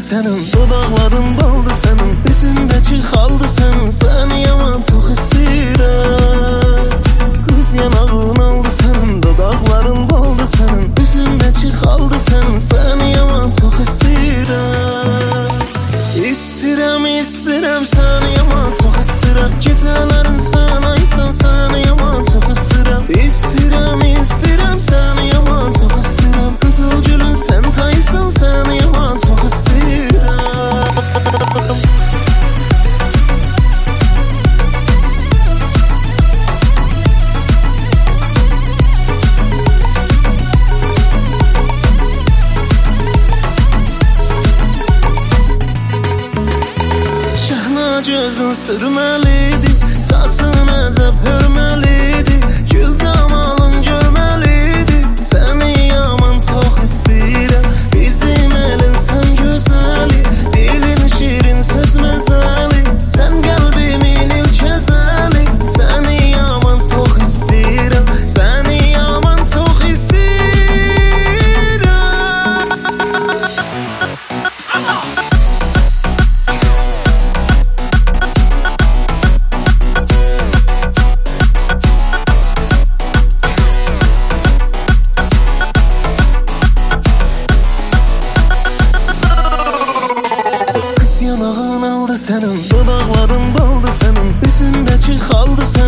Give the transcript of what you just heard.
senin, dodaqların baldı senin, üzündəki xaldı senin, səni yaman çox istəyirəm. Qız yanağın aldı senin, dodaqların baldı senin, üzündəki xaldı senin, səni yaman çox istəyirəm. İstəyirəm səni yaman çox istəyirəm, gecələrim sən aysan, səni yaman çox istəyirəm. İstəyirəm səni yaman çox istəyirəm, qızıl gülün sən taysan, səni yaman çox istəyirəm. Şəhna gözün sürməliydi, saçın əcəb hörməliydi, gül camalın görməliydi, səni yaman çox istəyirəm. Bizim elin sən gözəli, dilin şirin söz məzəli, sən qəlbimin ilk əzəli, səni yaman çox istəyirəm, səni yaman çox istəyirəm. Yanağın aldı senin, dodaqların baldı senin, üzündəki xaldı senin.